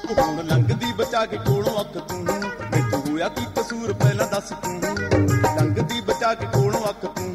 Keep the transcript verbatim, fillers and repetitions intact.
ਹੁਣ ਲੰਘਦੀ ਬਚਾ ਕੇ ਕੋਲੋਂ ਅੱਖ ਤੂੰ, ਮੈਥੋਂ ਹੋਇਆ ਕੀ ਕਸੂਰ ਪਹਿਲਾਂ ਦੱਸ ਤੂੰ। ਲੰਘਦੀ ਬਚਾ ਕੇ ਕੋਲੋਂ ਅੱਖ